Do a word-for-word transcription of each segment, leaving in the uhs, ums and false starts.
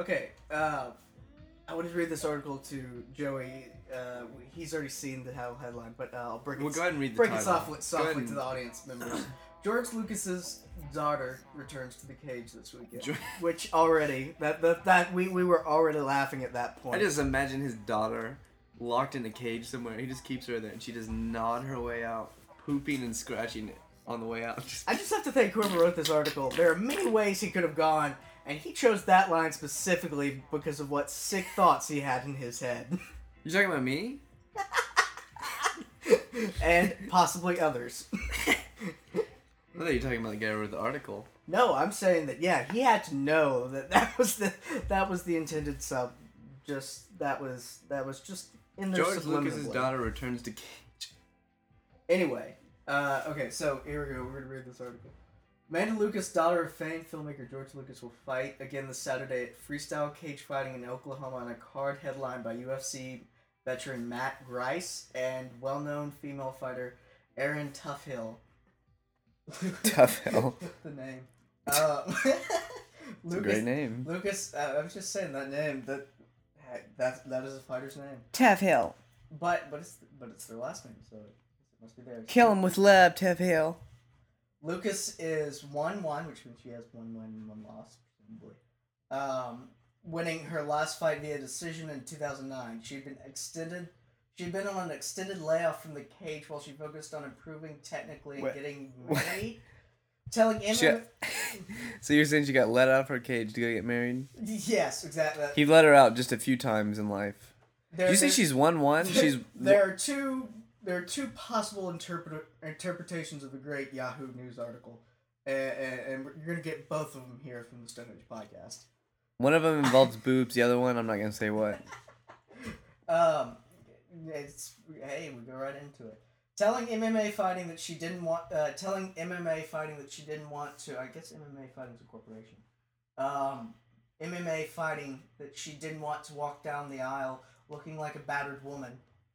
Okay, uh, I wanted to read this article to Joey. Uh, he's already seen the headline, but uh, I'll break it. Well, go ahead and read the break title. it softly, softly and... to the audience members. George Lucas's daughter returns to the cage this weekend, George... which already that, that that we we were already laughing at that point. I just imagine his daughter locked in a cage somewhere. He just keeps her there, and she does nod her way out, pooping and scratching it on the way out. I just have to thank whoever wrote this article. There are many ways he could have gone, and he chose that line specifically because of what sick thoughts he had in his head. You talking about me? And possibly others. I thought you were talking about the guy who wrote the article. No, I'm saying that yeah, he had to know that that was the that was the intended sub. Just that was that was just in their George Lucas's daughter returns to cage. Anyway, uh, okay, so here we go. We're gonna read this article. Amanda Lucas, daughter of famed filmmaker George Lucas, will fight again this Saturday at freestyle cage fighting in Oklahoma on a card headlined by U F C veteran Matt Grice and well-known female fighter Erin Toughhill. Toughhill. The name. Uh, It's a great name. Lucas, uh, I was just saying that name. That that that is a fighter's name. Toughhill. But but it's but it's their last name, so it must be theirs. Kill him with love, Toughhill. Lucas is one one, which means she has one win and one loss, presumably. Um, winning her last fight via decision in two thousand nine. She'd been extended. She'd been on an extended layoff from the cage while she focused on improving technically and Wait. getting married. Telling Emma... Got... So you're saying she got let out of her cage to go get married? Yes, exactly. He let her out just a few times in life. There, Did you say she's one one? She's There are two there are two possible interpret, interpretations of the great Yahoo News article. And, and, and you're going to get both of them here from the Stonehenge podcast. One of them involves boobs, the other one, I'm not going to say what. Um, it's, hey, we go right into it. Telling M M A fighting that she didn't want, uh, telling M M A fighting that she didn't want to, I guess M M A fighting is a corporation. Um, M M A fighting that she didn't want to walk down the aisle looking like a battered woman.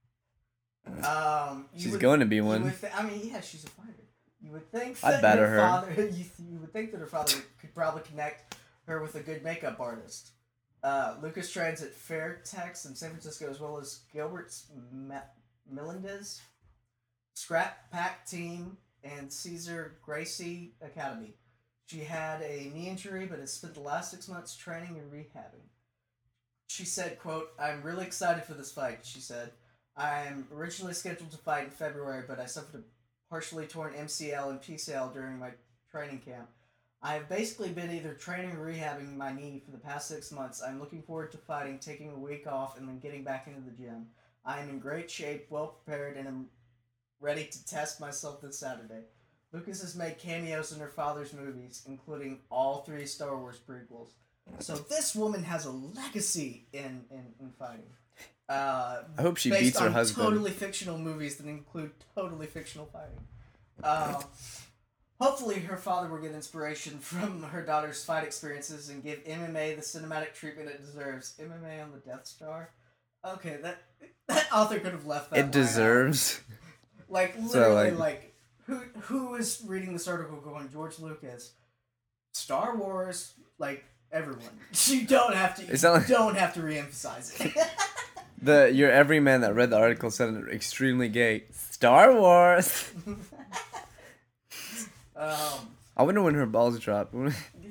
Um, she's would, going to be one. Th- I mean, yeah, she's a fighter. You would think I'd that batter her, her. father, you, you would think that her father could probably connect her with a good makeup artist. Uh, Lucas trains at Fairtex in San Francisco as well as Gilbert's Me- Melendez, Scrap Pack Team, and Caesar Gracie Academy. She had a knee injury but has spent the last six months training and rehabbing. She said, quote, "I'm really excited for this fight," she said. "I'm originally scheduled to fight in February, but I suffered a partially torn M C L and P C L during my training camp. I have basically been either training or rehabbing my knee for the past six months. I'm looking forward to fighting, taking a week off, and then getting back into the gym. I am in great shape, well prepared, and am ready to test myself this Saturday." Lucas has made cameos in her father's movies, including all three Star Wars prequels. So this woman has a legacy in, in, in fighting. Uh, I hope she based beats her on husband. Totally fictional movies that include totally fictional fighting. Uh, hopefully her father will get inspiration from her daughter's fight experiences and give M M A the cinematic treatment it deserves. M M A on the Death Star? Okay, that that author could have left that It line deserves. out. Like, So, literally, like- like, who who is reading this article going, George Lucas, Star Wars, like, everyone. You don't have to, It's not like- you don't have to reemphasize it. The your everyman that read the article said it extremely gay. Star Wars. um... I wonder when her balls drop. um,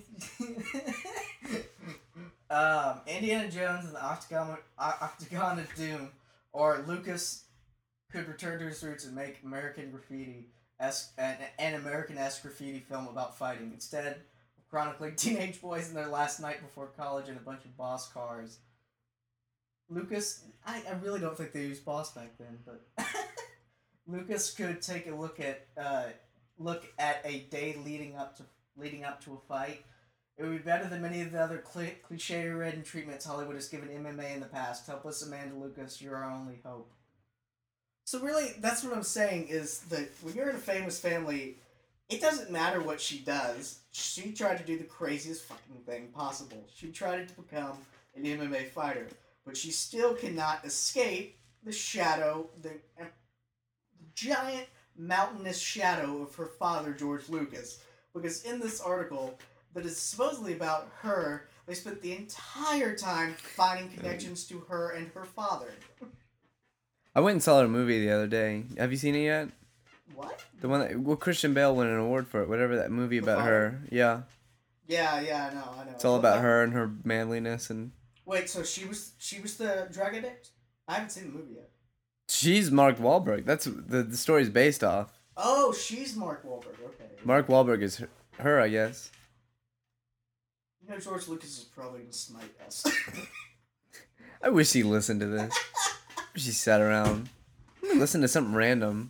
Indiana Jones and the Octagon, Octagon of Doom, or Lucas could return to his roots and make American Graffiti as an, an American-esque graffiti film about fighting, instead of chronicling teenage boys in their last night before college in a bunch of boss cars. Lucas, I, I really don't think they used boss back then, but Lucas could take a look at uh, look at a day leading up to leading up to a fight. It would be better than many of the other cli- cliche-ridden treatments Hollywood has given M M A in the past. Help us, Amanda Lucas. You're our only hope. So really, that's what I'm saying, is that when you're in a famous family, it doesn't matter what she does. She tried to do the craziest fucking thing possible. She tried to become an M M A fighter. But she still cannot escape the shadow, the, the giant mountainous shadow of her father, George Lucas. Because in this article that is supposedly about her, They spent the entire time finding connections to her and her father. I went and saw a movie the other day. Have you seen it yet? What? The one that well, Christian Bale won an award for it. Whatever that movie The about Father? her. Yeah, Yeah, yeah, I know, I know. it's all about her and her manliness, and Wait, so she was she was the drug addict? I haven't seen the movie yet. she's Mark Wahlberg. That's the the story's based off. Oh, she's Mark Wahlberg. Okay. Mark Wahlberg is her, her I guess. You know, George Lucas is probably gonna smite us. I wish he listened to this. I wish he sat around, listen to something random.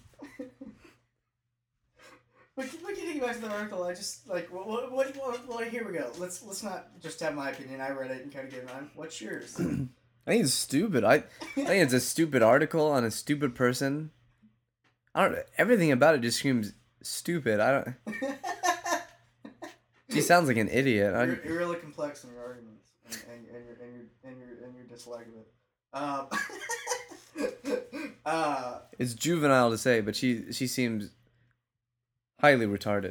But but getting back to the article, I just like what what what, what, what here we go. Let's let's not just have my opinion. I read it and kind of gave mine. What's yours? I think it's stupid. I, I think it's a stupid article on a stupid person. I don't. Everything about it just screams stupid. I don't. She sounds like an idiot. I, You're, you're really complex in your arguments and, and, and your and your and your and your dislike of it. Um, uh, it's juvenile to say, but she she seems highly retarded.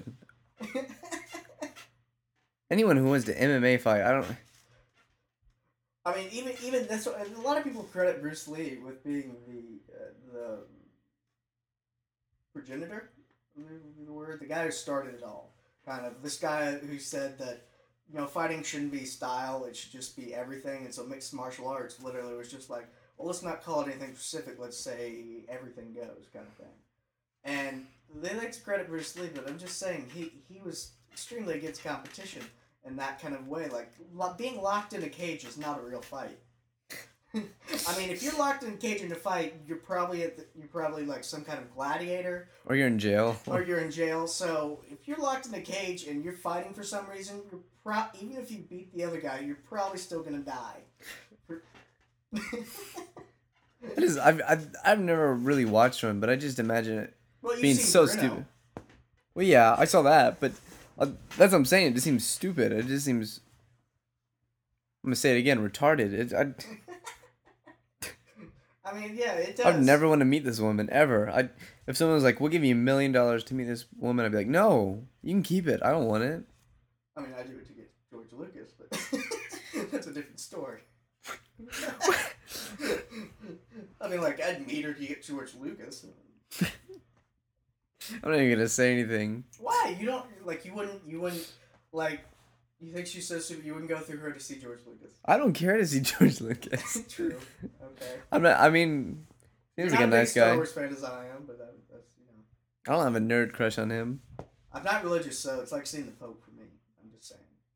Anyone who wants to M M A fight, I don't. I mean, even even that's what, a lot of people credit Bruce Lee with being the uh, the progenitor. The word, the guy who started it all. Kind of this guy who said that, you know, fighting shouldn't be style; it should just be everything. And so mixed martial arts literally was just like, well, let's not call it anything specific. Let's say everything goes, kind of thing. And they like to credit Bruce Lee, but I'm just saying he he was extremely against competition in that kind of way. Like lo- being locked in a cage is not a real fight. I mean, if you're locked in a cage in a fight, you're probably at the, you're probably like some kind of gladiator, Or you're in jail. or you're in jail. So if you're locked in a cage and you're fighting for some reason, you're pro- even if you beat the other guy, you're probably still gonna die. I just, I've, I've I've never really watched one, but I just imagine it Well, you've being seen so Bruno. stupid. Well, yeah, I saw that, but uh, that's what I'm saying. It just seems stupid. It just seems. I'm gonna say it again. Retarded. It, I I mean, yeah, it does. I'd never want to meet this woman ever. I if someone was like, "We'll give you a million dollars to meet this woman," I'd be like, "No, you can keep it. I don't want it." I mean, I do it to get George Lucas, but that's a different story. I mean, like, I'd meet her to get George Lucas. I'm not even gonna say anything. Why? You don't, like, you wouldn't, you wouldn't, like, you think she's so stupid, you wouldn't go through her to see George Lucas. I don't care to see George Lucas. True. Okay. I'm not. I mean, seems You're like a not nice big Star guy. Wars fan as I am, but that, that's, you know. I don't have a nerd crush on him. I'm not religious, so it's like seeing the Pope for me. I'm just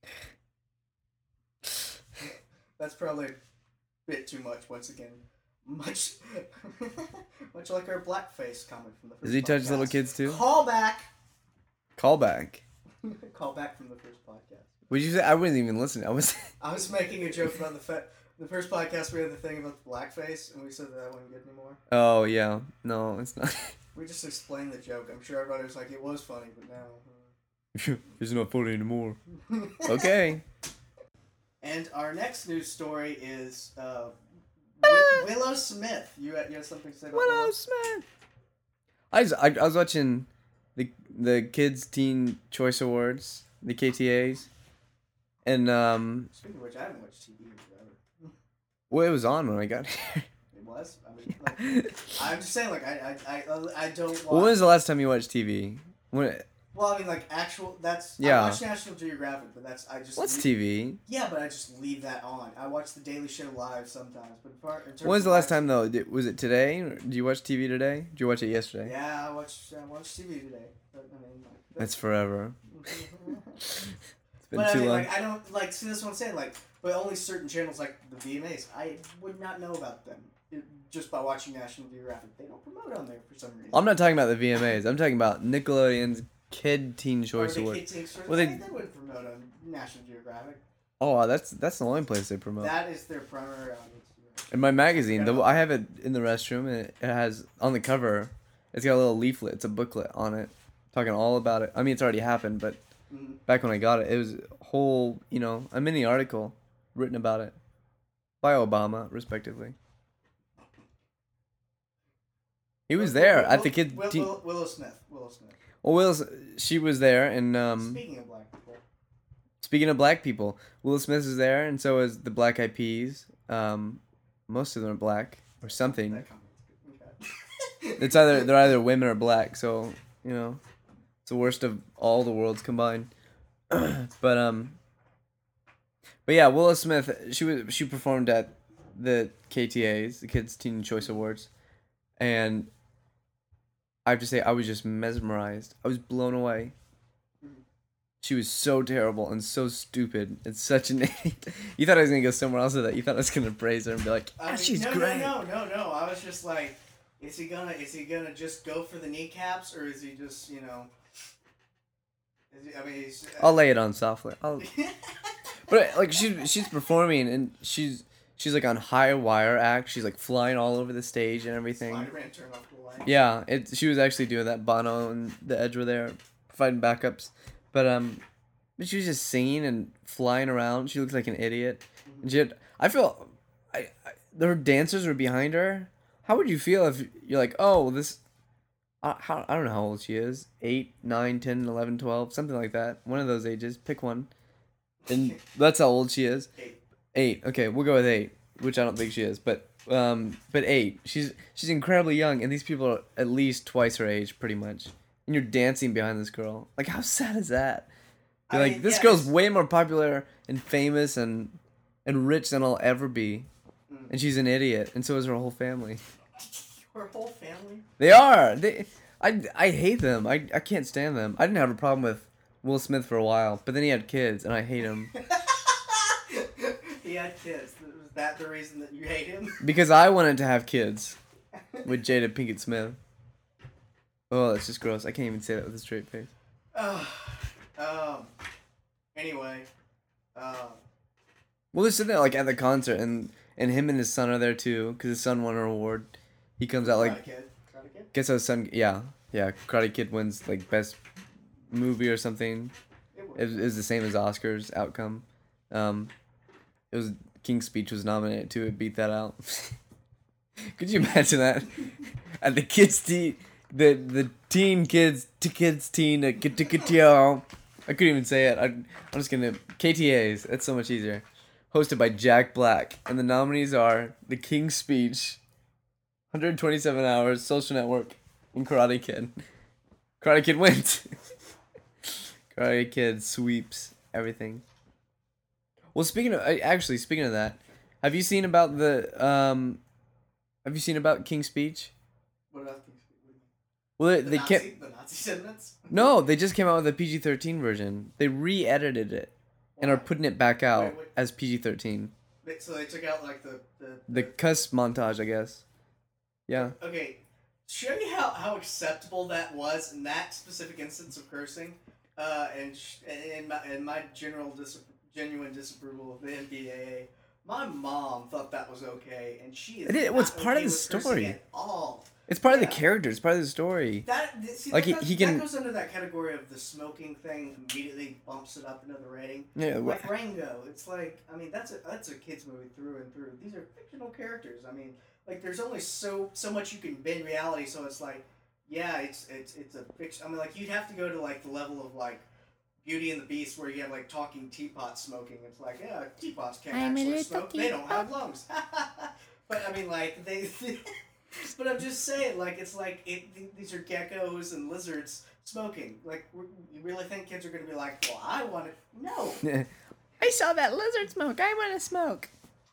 saying. That's probably a bit too much, once again. Much much like our blackface comment from the first Does he touch podcast. little kids too? Call back! Call back. Call back from the first podcast. Would you say I wasn't even listening? I was. I was making a joke about the fa- the first podcast we had the thing about the blackface, and we said that, that wasn't good anymore. Oh yeah, no, it's not. We just explained the joke. I'm sure everybody was like, it was funny, but now... It's not funny anymore. Okay. And our next news story is uh, Wi- Willow Smith. You had, you had something to say about Willow? Willow Smith. I was, I, I was watching the the Kids Teen Choice Awards, the K T As, and um, Speaking of which, I haven't watched T V in forever. well, it was on when I got here. It was? I mean, like, I'm just saying, like, I I, I, I don't watch... When was the last time you watched T V? When? Well, I mean, like, actual... That's... Yeah. I watch National Geographic, but that's... I just... What's leave- T V? Yeah, but I just leave that on. I watch The Daily Show live sometimes, but far, in terms When was of the last live- time though? Did, was it today? Or did you watch T V today? Did you watch it yesterday? Yeah, I watched, I watched T V today. But, I mean, like, That's forever. It's been but too I mean, long. like, I don't... Like, see, that's what I'm saying. Like, but only certain channels, like the V M As, I would not know about them it- just by watching National Geographic. They don't promote on there for some reason. I'm not talking about the V M As. I'm talking about Nickelodeon's Kid Teen Choice Or the Award. Kid Teen Choice- Well, I they- mean, they wouldn't promote on National Geographic. Oh, that's that's the only place they promote. That is their primary audience. In my magazine, the, Yeah. I have it in the restroom, and it, it has on the cover. It's got a little leaflet. It's a booklet on it, talking all about it. I mean, it's already happened, but Mhm. back when I got it, it was a whole, you know, a mini article written about it by Obama, respectively. He was Will- there Will- at the kid. Will, teen- Will, Willow Smith. Willow Smith. Well, Will's, she was there, and um, Speaking of black people. Speaking of black people, Will Smith is there, and so is the Black Eyed Peas. Um, most of them are black or something. That comment's good. It's either they're either women or black, so you know, it's the worst of all the worlds combined. but um, but yeah, Willow Smith. She was she performed at the K T As, the Kids Teen Choice Awards, and I have to say I was just mesmerized. I was blown away. She was so terrible and so stupid and such an idiot. You thought I was gonna go somewhere else with that. You thought I was gonna praise her and be like, I "Ah, mean, she's no, great." No, no, no, no. I was just like, is he gonna, is he gonna just go for the kneecaps, or is he just, you know? Is he, I mean, he's. Uh, I'll lay it on softly. I'll... But like she she's performing and she's she's like on high wire act. She's like flying all over the stage and everything. Spider-Man turned off the light. Yeah, it. She was actually doing that. Bono and the Edge were there, providing backups. But um, but she was just singing and flying around. She looked like an idiot. And she had, I feel, I, I her dancers were behind her. How would you feel if you're like, oh, this, I, how, I don't know how old she is. eight, nine, ten, eleven, twelve, something like that. One of those ages. Pick one. And that's how old she is. Eight. Eight. Okay, we'll go with eight, which I don't think she is. But um, but eight. She's she's incredibly young, and these people are at least twice her age, pretty much. And you're dancing behind this girl. Like, how sad is that? You're I like, mean, this yeah, girl's it's- way more popular and famous and and rich than I'll ever be. Mm. And she's an idiot, and so is her whole family. Her whole family. They are. They. I, I hate them. I, I can't stand them. I didn't have a problem with Will Smith for a while, but then he had kids, and I hate him. He had kids. Was that the reason that you hate him? Because I wanted to have kids with Jada Pinkett Smith. Oh, that's just gross. I can't even say that with a straight face. Uh, um. Anyway. Um. Well, they're sitting there like at the concert, and and him and his son are there too, because his son won an award. He comes out like, Karate Kid. Karate Kid. guess how his son, yeah, yeah, Karate Kid wins like best movie or something. It was. It was, it was the same as Oscars outcome. Um, it was King's Speech was nominated too. It beat that out. Could you imagine that? At the kids' teen, the the teen kids, t- kids teen, uh, k- t- k- t- oh. I couldn't even say it. I, I'm just gonna K T As. That's so much easier. Hosted by Jack Black, and the nominees are The King's Speech, one hundred twenty-seven Hours, Social Network, and Karate Kid. Karate Kid wins. Karate Kid sweeps everything. Well, speaking of I- actually speaking of that, have you seen about the um, have you seen about King's Speech? What about these? Well, they, The they Nazi, kept the Nazi sentiments? no, they just came out with a P G thirteen version. They re-edited it and are Why? putting it back out Wait, wait. as P G thirteen. They- So they took out like the the. The cuss montage, I guess. Yeah. Okay, show you how, how acceptable that was in that specific instance of cursing, uh, and sh- and my and my general dis- genuine disapproval of the N B A A. My mom thought that was okay, and she is. It is- not well, it's part of okay the with cursing story. at all. It's part of the Yeah. character. It's part of the story. That see, Like, that, he- goes, he can- that goes under that category of the smoking thing. Immediately bumps it up into the rating. Yeah. wha- Like Rango, it's like I mean that's a that's a kids movie through and through. These are fictional characters. I mean, like there's only so so much you can bend reality. So it's like, yeah, it's it's it's a fiction. I mean, like you'd have to go to like the level of like Beauty and the Beast where you have like talking teapots smoking. It's like, yeah, teapots can't I'm a actually little smoke. They don't have lungs. But I mean, like they. But I'm just saying, like it's like it. th- These are geckos and lizards smoking. Like, we're- you really think kids are gonna be like, well, I want to no. I saw that lizard smoke. I want to smoke.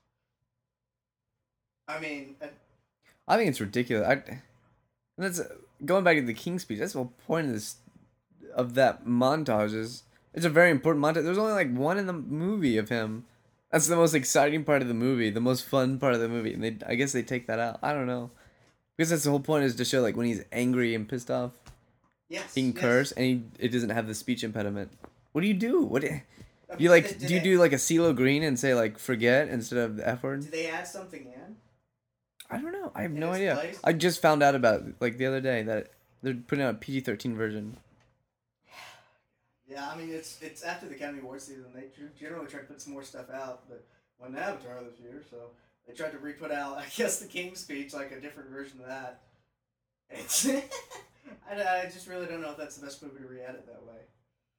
I mean, uh, I think it's ridiculous. I, that's going back to the King's Speech. That's the whole point of this, of that montage. Is it's a very important montage. There's only like one in the movie of him. That's the most exciting part of the movie, the most fun part of the movie, and they I guess they take that out. I don't know, because that's the whole point is to show like when he's angry and pissed off, yes. he can yes. curse, and he it doesn't have the speech impediment. What do you do? What do you, I do you mean, like? did- Do did you they- do like a CeeLo Green and say like forget instead of the F word? Did they add something in? I don't know. I have In no its idea. place? I just found out about it, like the other day that they're putting out a P G thirteen version. Yeah, I mean it's it's after the Academy Awards season. They tr- generally try to put some more stuff out, but when Avatar this year, so they tried to re-put out, I guess, the King's Speech, like a different version of that. It's I, I just really don't know if that's the best movie to re-edit that way.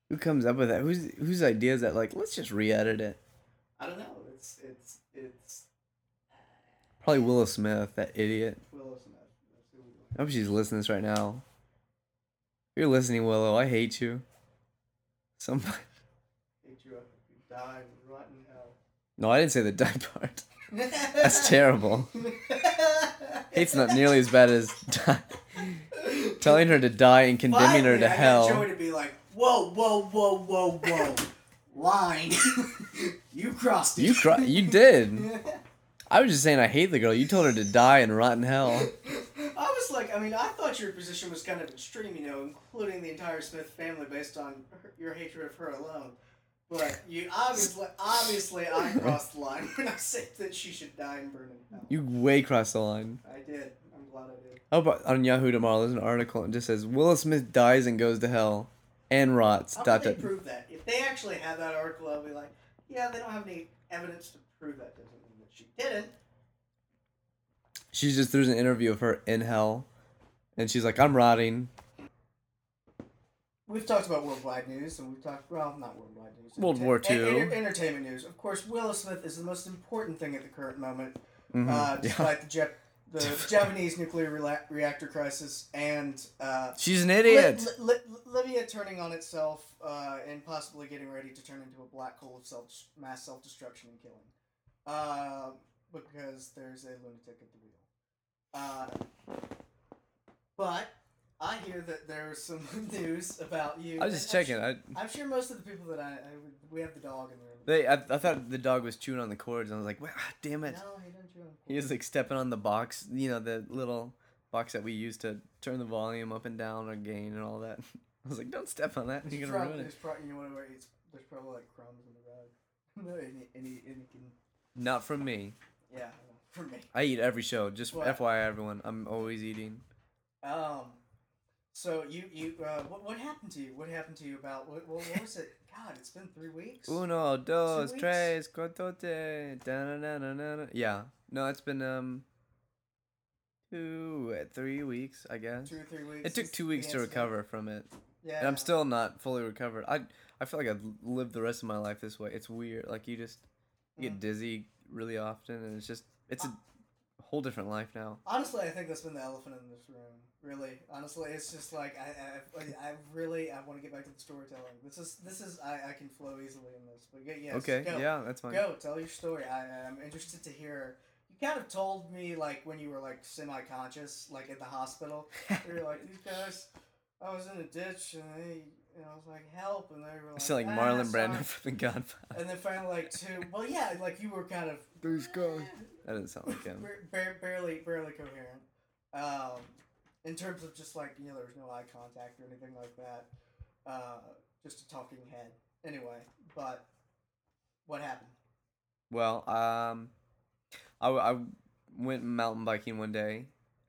Who comes up with that? Whose whose idea is that? Like, let's just re-edit it. I don't know. It's it's it's Probably Willow Smith, that idiot. Willow Smith. That's who we I hope she's listening to this right now. If you're listening, Willow, I hate you. Somebody. hate you up if you die in rotten hell. No, I didn't say the die part. That's terrible. Hate's not nearly as bad as die. Telling her to die and condemning her Finally, to I got hell. Joey to be like, whoa, whoa, whoa, whoa, whoa, line. You crossed it. You cry. You did. I was just saying I hate the girl. You told her to die in rotten hell. I was like, I mean, I thought your position was kind of extreme, you know, including the entire Smith family based on her, your hatred of her alone. But you obviously, obviously, I crossed the line when I said that she should die and burn in hell. You way crossed the line. I did. I'm glad I did. How about on Yahoo tomorrow? There's an article and it just says Will Smith dies and goes to hell and rots. How Dot, would they dot. prove that? If they actually had that article, I'll be like, yeah, they don't have any evidence to prove that. Doesn't mean that she didn't. She just there's an interview of her in hell, and she's like, "I'm rotting." We've talked about worldwide news, and we've talked, well, not worldwide news. World War Two. en- enter- entertainment news. Of course, Willow Smith is the most important thing at the current moment, Mhm, uh, yeah. despite the, Jap- the Japanese nuclear rela- reactor crisis and uh, She's an idiot. Li- Li- Li- Libya turning on itself uh, and possibly getting ready to turn into a black hole of self mass self-destruction and killing. Uh, because there's a lunatic at the wheel. Uh, but I hear that there's some news about you. I was just I'm checking. Sure, I I'm sure most of the people that I, I we have the dog in the room. they I, I thought the dog was chewing on the cords, and I was like, "Wow, damn it!" No, he didn't chew on the He was like stepping on the box, you know, the little box that we use to turn the volume up and down or gain and all that. I was like, "Don't step on that. You're There's gonna probably, ruin there's it." probably, you know what, it's, there's probably like crumbs in the bag. No, and he, and he, and he can, Not from me. yeah, I know, for me. I eat every show. Just What? F Y I, everyone. I'm always eating. Um, so you, you, uh, what, what happened to you? What happened to you about, what, what, what was it? God, it's been three weeks? Uno, dos, weeks? tres, cuatro, da-na-na-na-na. Yeah. No, it's been um two, uh, three weeks, I guess. Two or three weeks? It took since two the weeks to incident? recover from it, Yeah. and I'm still not fully recovered. I I feel like I've lived the rest of my life this way. It's weird. Like you just you Mm. get dizzy really often, and it's just it's a whole different life now. Honestly, I think that's been the elephant in this room. Really, honestly, it's just like I, I, I really, I want to get back to the storytelling. This is, this is, I, I can flow easily in this. But yeah, yes, Okay, go, yeah, that's fine. go, tell your story. I, I'm interested to hear. You kind of told me like when you were like semi-conscious, like at the hospital. You were like, these guys, I was in a ditch and they, and I was like, help, and they were I like, sound like ah, Marlon Brando sorry." from The Godfather. And then finally, like two. Well, yeah, like you were kind of These guys. That doesn't sound like him. Bar- bar- barely, barely coherent. Um, in terms of just like, you know, there was no eye contact or anything like that. Uh, just a talking head. Anyway, but what happened? Well, um, I, I went mountain biking one day,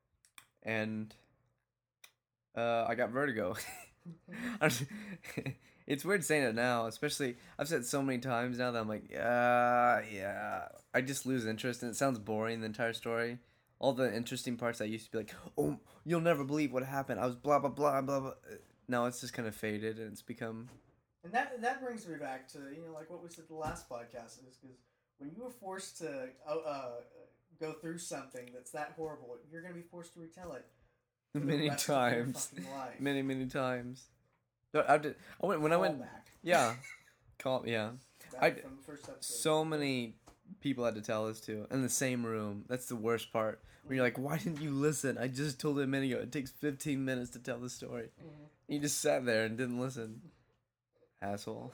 and uh, I got vertigo. I'm just- it's weird saying it now, especially I've said it so many times now that I'm like, yeah, yeah. I just lose interest, and it sounds boring, the entire story. All the interesting parts I used to be like, oh, you'll never believe what happened. I was blah blah blah blah blah. Now it's just kind of faded, and it's become. And that that brings me back to, you know, like what we said the last podcast is, because when you were forced to uh, uh, go through something that's that horrible, you're gonna be forced to retell it for the Many rest of your times, fucking life. many many times. No, I did. I went when I went. Callback. Yeah, call yeah. Back I from the first episode. So many people had to tell this to in the same room. That's the worst part. Where you're like, why didn't you listen? I just told it a minute ago. It takes fifteen minutes to tell the story. Mhm. You just sat there and didn't listen. Asshole.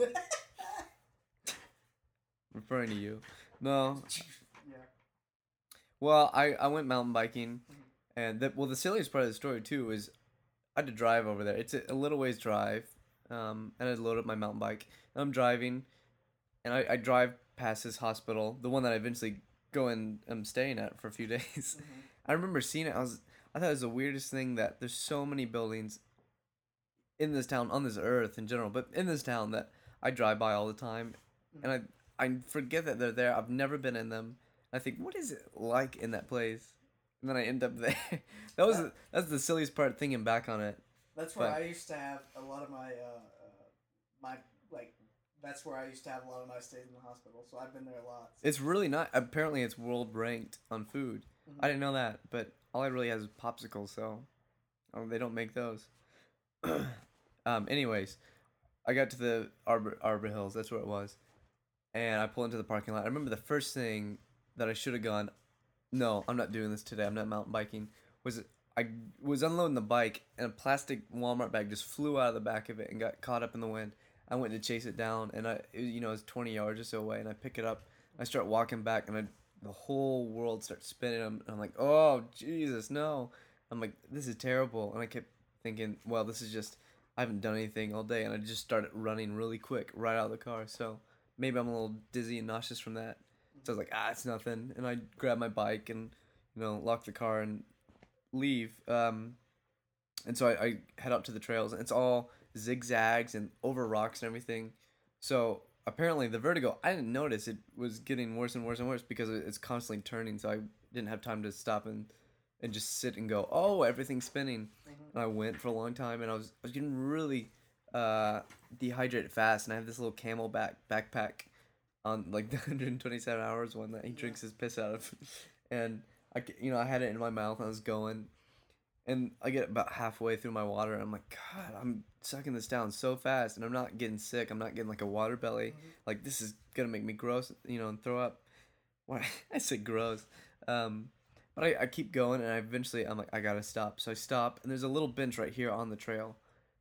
Referring to you. No. Yeah. Well, I, I went mountain biking, and the, well, the silliest part of the story too is I had to drive over there. It's a, a little ways drive, um, and I load up my mountain bike. And I'm driving, and I, I drive past this hospital, the one that I eventually go and am staying at for a few days. Mhm. I remember seeing it. I was I thought it was the weirdest thing that there's so many buildings in this town, on this earth in general, but in this town that I drive by all the time, and I I forget that they're there. I've never been in them. I think, what is it like in that place? And then I end up there. that was That- that's the silliest part thinking back on it. That's where But- I used to have a lot of my uh, uh, my like that's where I used to have a lot of my stays in the hospital. So I've been there a lot. So. It's really not. Apparently, it's world ranked on food. Mm-hmm. I didn't know that, but all I really has is popsicles, so oh, they don't make those. um. Anyways, I got to the Arbor Arbor Hills. That's where it was, and I pull into the parking lot. I remember the first thing that I should have gone. No, I'm not doing this today. I'm not mountain biking. Was I was unloading the bike and a plastic Walmart bag just flew out of the back of it and got caught up in the wind. I went to chase it down and I, it, you know, it was twenty yards or so away, and I pick it up. I start walking back and I, the whole world starts spinning. I'm, I'm like, oh Jesus, no! I'm like, this is terrible. And I kept thinking, well, this is just I haven't done anything all day, and I just started running really quick right out of the car. So maybe I'm a little dizzy and nauseous from that. So I was like, ah, it's nothing. And I grab my bike and, you know, lock the car and leave. Um, and so I, I head out to the trails. And it's all zigzags and over rocks and everything. So apparently the vertigo, I didn't notice it was getting worse and worse and worse because it's constantly turning. So I didn't have time to stop and, and just sit and go, oh, everything's spinning. Mm-hmm. And I went for a long time. And I was, I was getting really uh, dehydrated fast. And I have this little Camelback backpack on like the one hundred twenty-seven hours one that he drinks his piss out of. And I, you know, I had it in my mouth and I was going, and I get about halfway through my water and I'm like, God, I'm sucking this down so fast and I'm not getting sick. I'm not getting like a water belly. Mm-hmm. Like this is going to make me gross, you know, and throw up. Why I say gross. Um, but I, I keep going and I eventually I'm like, I got to stop. So I stop and there's a little bench right here on the trail.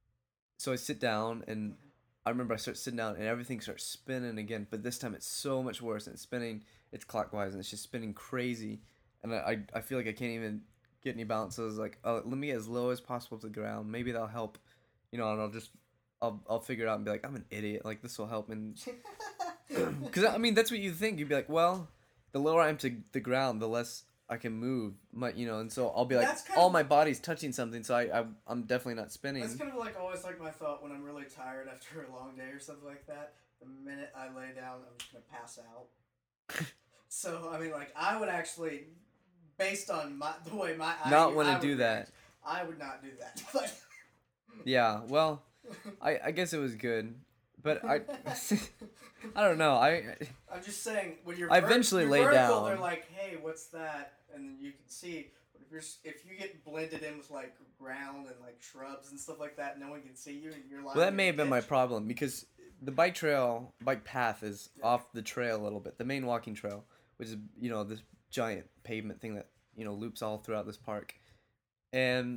So I sit down and mm-hmm. I remember I start sitting down and everything starts spinning again, but this time it's so much worse and it's spinning, it's clockwise and it's just spinning crazy. And I, I, I feel like I can't even get any balance. So I was like, oh, let me get as low as possible to the ground. Maybe that'll help, you know, and I'll just, I'll, I'll figure it out and be like, I'm an idiot. Like this will help. And because I mean, that's what you think. You'd be like, well, the lower I am to the ground, the less I can move, my, you know, and so I'll be like, all of, my body's touching something, so I, I, I'm definitely not spinning. That's kind of like always like my thought when I'm really tired after a long day or something like that. The minute I lay down, I'm just gonna pass out. So I mean, like I would actually, based on my the way my not want to do that. React, I would not do that. Yeah, well, I, I guess it was good, but I, I don't know. I. I'm just saying when you're. I eventually ver- lay vertical, down. They're like, hey, what's that? And then you can see. But if you're if you get blended in with like ground and like shrubs and stuff like that, no one can see you, and you're lying. Well, that may have been my problem because the bike trail, bike path is yeah. off the trail a little bit. The main walking trail, which is you know this giant pavement thing that you know loops all throughout this park, and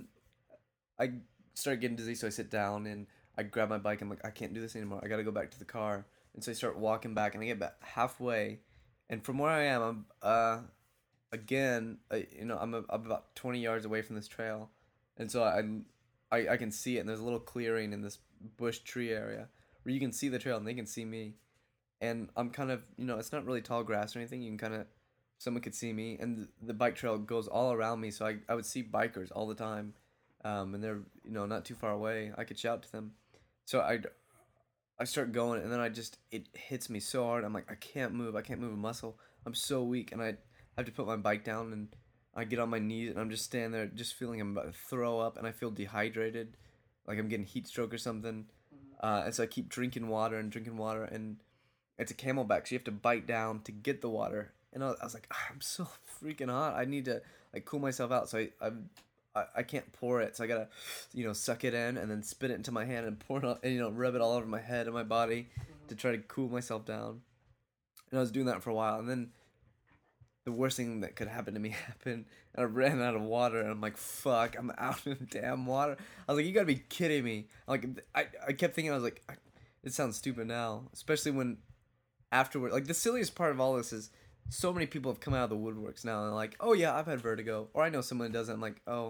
I started getting dizzy, so I sit down and I grab my bike. I'm like, I can't do this anymore. I got to go back to the car. And so I start walking back, and I get about halfway, and from where I am, I'm uh, again, uh, you know, I'm, a, I'm about twenty yards away from this trail, and so I, I, I can see it. And there's a little clearing in this bush tree area where you can see the trail, and they can see me, and I'm kind of, you know, it's not really tall grass or anything. You can kind of, someone could see me, and the, the bike trail goes all around me, so I, I would see bikers all the time, um, and they're, you know, not too far away. I could shout to them, so I. I start going, and then I just, it hits me so hard. I'm like, I can't move. I can't move a muscle. I'm so weak, and I have to put my bike down, and I get on my knees, and I'm just standing there just feeling I'm about to throw up, and I feel dehydrated, like I'm getting heat stroke or something. Mm-hmm. Uh, and so I keep drinking water and drinking water, and it's a Camelback, so you have to bite down to get the water. And I was, I was like, ah, I'm so freaking hot. I need to, like, cool myself out, so I, I I, I can't pour it, so I gotta, you know, suck it in and then spit it into my hand and pour it on, and, you know, rub it all over my head and my body mm-hmm. to try to cool myself down. And I was doing that for a while, and then the worst thing that could happen to me happened, and I ran out of water, and I'm like, fuck, I'm out of damn water. I was like, you gotta be kidding me. Like, I, I kept thinking, I was like, I, it sounds stupid now, especially when afterward, like, the silliest part of all this is so many people have come out of the woodworks now, and they're like, oh yeah, I've had vertigo, or I know someone who doesn't. I'm like, oh.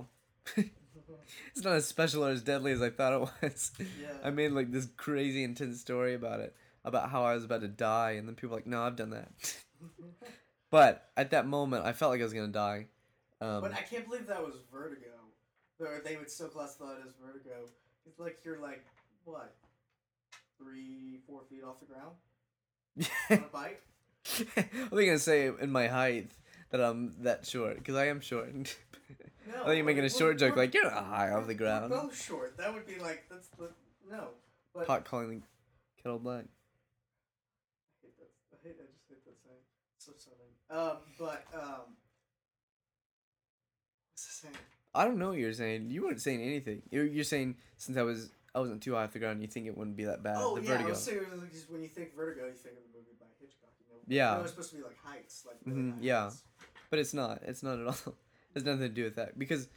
It's not as special or as deadly as I thought it was. Yeah. I made like this crazy intense story about it, about how I was about to die, and then people were like, no, I've done that. But at that moment, I felt like I was gonna die. Um, but I can't believe that was vertigo. Or they would still classify it as vertigo. It's like you're like, what, three, four feet off the ground? On a bike? I was gonna say in my height that I'm that short, because I am short. No, I think you're making a short joke, like, you're not high off the ground. We're both short. That would be like, that's the, no. But pot calling Kettle Black. I hate that. I hate. I just hate that saying. So southern. Um, but um, what's the saying? I don't know what you're saying. You weren't saying anything. You're, you're saying since I was I wasn't too high off the ground, you think it wouldn't be that bad. Oh the yeah, Vertigo. I was saying it was like, 'cause when you think Vertigo, you think of the movie by Hitchcock. You know. Yeah. You know, it's supposed to be like heights, like. Really Mhm, high yeah. heights. But it's not. It's not at all. It has nothing to do with that because,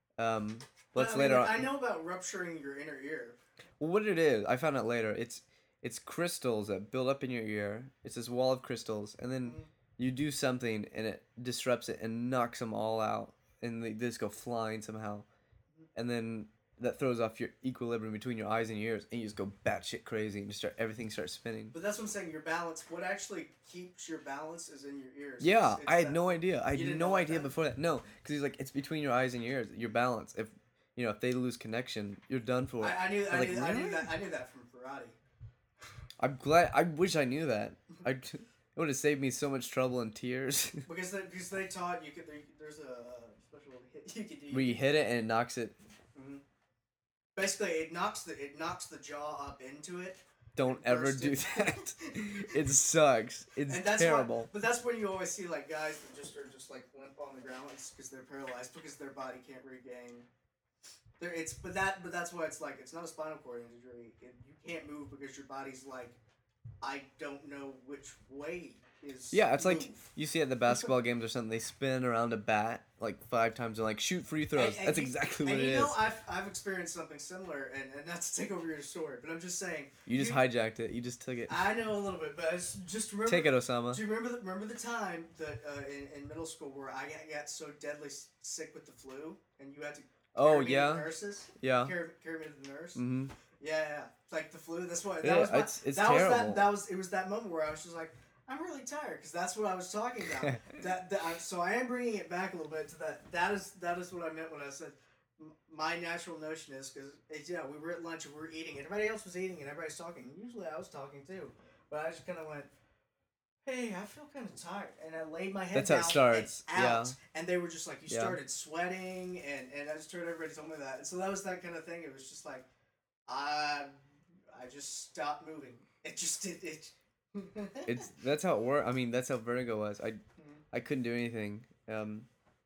um, But, let's I mean, later like, on. I know about rupturing your inner ear. Well, what it is, I found out later. It's it's crystals that build up in your ear. It's this wall of crystals, and then Mhm. you do something, and it disrupts it and knocks them all out, and they just go flying somehow, and then that throws off your equilibrium between your eyes and your ears, and you just go batshit crazy, and you start everything starts spinning. But that's what I'm saying. Your balance. What actually keeps your balance is in your ears. Yeah, It's- it's I had that- no idea. I You had didn't no know idea that? before that. No, because he's like, it's between your eyes and your ears. Your balance. If you know, if they lose connection, you're done for. I, I knew. I, I'm like, knew, I knew really? that. I knew that from karate. I'm glad. I wish I knew that. I it would have saved me so much trouble and tears. Because they, because they taught you could. There, there's a special hit you could do. Where you hit it and it knocks it. Mhm. Basically, it knocks the it knocks the jaw up into it. Don't and ever burst do it. that. It sucks. It's And that's terrible. Why, but that's when you always see like guys that just are just like limp on the ground because they're paralyzed because their body can't regain. There, it's but that but that's why it's like it's not a spinal cord injury. It, you can't move because your body's like, I don't know which way is. Yeah, it's like move. you see at the basketball games or something. They spin around a bat like five times and like shoot free throws. And- and That's you- exactly what and it you is. know, I've, I've experienced something similar, and, and not to take over your story, but I'm just saying. You just hijacked it. You just took it. I know a little bit, but it's just remember. Take it, Osama. Do you remember the, remember the time that uh, in, in middle school where I got, got so deadly s- sick with the flu, and you had to Oh carry me to yeah, the nurses? yeah. Carry, carry me to the nurse? Mm-hmm. Yeah, yeah. It's like the flu. That's what. That Yeah, was my, it's- it's that Was terrible. that, that was it. Was that moment where I was just like, I'm really tired because that's what I was talking about. that, that I, so I am bringing it back a little bit to that. That is that is what I meant when I said m- my natural notion is because yeah we were at lunch and we were eating and everybody else was eating and everybody's talking. Usually I was talking too, but I just kind of went. Hey, I feel kind of tired, and I laid my head That's how it down starts, and out, yeah. and they were just like, you Yeah. started sweating, and, and I just heard everybody told me that, and so that was that kind of thing. It was just like, I, I just stopped moving. It just did it. It's that's how it worked. I mean, that's how Vertigo was. I, I couldn't do anything. Um.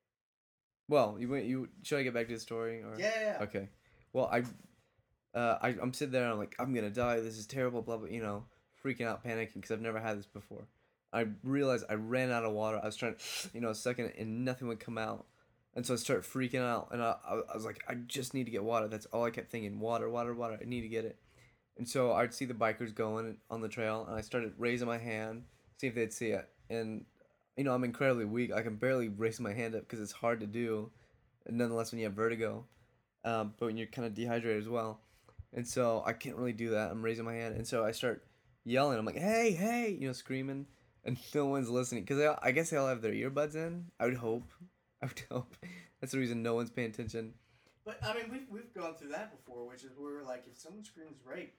Well, you went. You should I get back to the story or? yeah, yeah, yeah. Okay. Well, I, uh, I I'm sitting there and I'm like, I'm gonna die. This is terrible. Blah blah. You know, freaking out, panicking because I've never had this before. I realized I ran out of water. I was trying, you know, sucking it, and nothing would come out. And so I started freaking out, and I, I, I was like, I just need to get water. That's all I kept thinking. Water, water, water. I need to get it. And so I'd see the bikers going on the trail, and I started raising my hand, see if they'd see it. And, you know, I'm incredibly weak. I can barely raise my hand up because it's hard to do, nonetheless when you have vertigo. Um, but when you're kind of dehydrated as well. And so I can't really do that. I'm raising my hand. And so I start yelling. I'm like, hey, hey, you know, screaming. And no one's listening. Because I guess they all have their earbuds in. I would hope. I would hope. That's the reason no one's paying attention. But I mean, we've we've gone through that before, which is where we're like, if someone screams rape,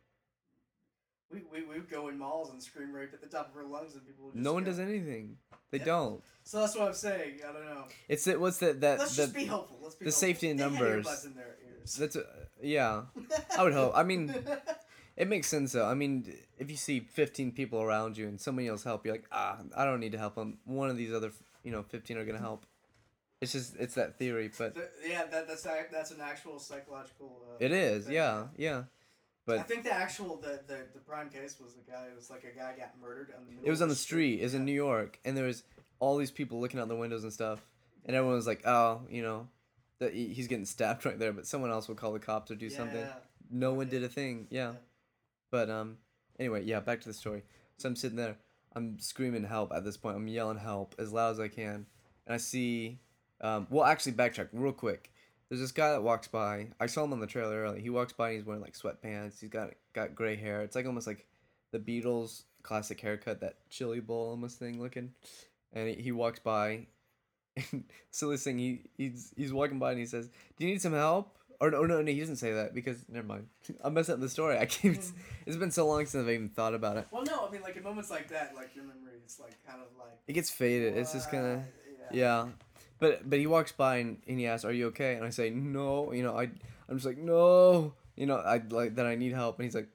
we we we would go in malls and scream rape at the top of our lungs, and people would just No one go. does anything. They Yeah. don't. So that's what I'm saying. I don't know. It's that. What's that? That. Let's that just be hopeful. Let's be the hopeful. safety in They had numbers. earbuds in their ears. That's. A, yeah. I would hope. I mean, it makes sense though. I mean, if you see fifteen people around you and somebody else help, you're like, ah, I don't need to help them. One of these other, you know, fifteen are gonna help. It's just it's that theory, but The- yeah, that that's ac- that's an actual psychological. Uh, it is. thing. Yeah, yeah. But I think the actual the, the, the prime case was the guy. It was like a guy got murdered on the middle. it was of on the street. It was in Yeah. New York, and there was all these people looking out the windows and stuff, and everyone was like, oh, you know, that he- he's getting stabbed right there. But someone else would call the cops or do Yeah, something. yeah. No one did a thing. Yeah. Yeah. But um, anyway, yeah. Back to the story. So I'm sitting there. I'm screaming help at this point. I'm yelling help as loud as I can, and I see. Um, well, actually, backtrack real quick. There's this guy that walks by. I saw him on the trailer earlier. He walks by and he's wearing like sweatpants. He's got got gray hair. It's like almost like the Beatles classic haircut, that chili bowl almost thing looking. And he, he walks by. And silliest thing, he he's he's walking by and he says, "Do you need some help?" Or no, no, no, he doesn't say that because never mind. I messed up the story. I can't. Even, it's been so long since I've even thought about it. Well, no, I mean, like in moments like that, like your memory, it's like kind of like. It gets faded. It's just kind of. "What?" Yeah, but but he walks by and, and he asks, "Are you okay?" And I say, "No." You know, I I'm just like, "No." You know, I like that I need help, and he's like,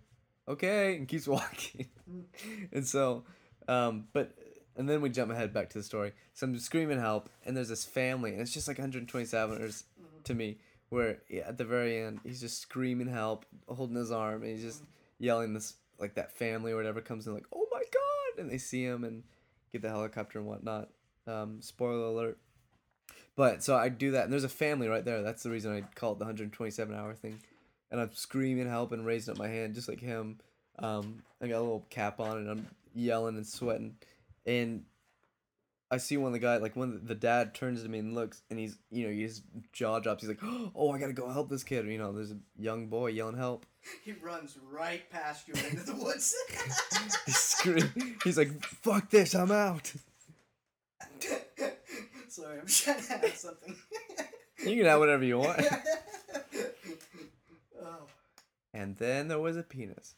okay, and keeps walking. And so, um, but, and then we jump ahead back to the story. So I'm screaming help, and there's this family, and it's just like one hundred twenty-seveners to me, where yeah, at the very end, he's just screaming help, holding his arm, and he's just yelling this, like that family or whatever comes in like, oh my god, and they see him and get the helicopter and whatnot. Um, spoiler alert. But, so I do that, and there's a family right there. That's the reason I call it the one hundred twenty-seven hour thing. And I'm screaming help and raising up my hand just like him. Um, I got a little cap on, and I'm yelling and sweating. And I see one of the guys, like when the dad turns to me and looks, and he's, you know, his jaw drops. He's like, oh, I gotta go help this kid. You know, there's a young boy yelling help. He runs right past you into the woods. He's screaming. He's like, fuck this, I'm out. Sorry, I'm trying to have something. You can have whatever you want. Oh. And then there was a penis.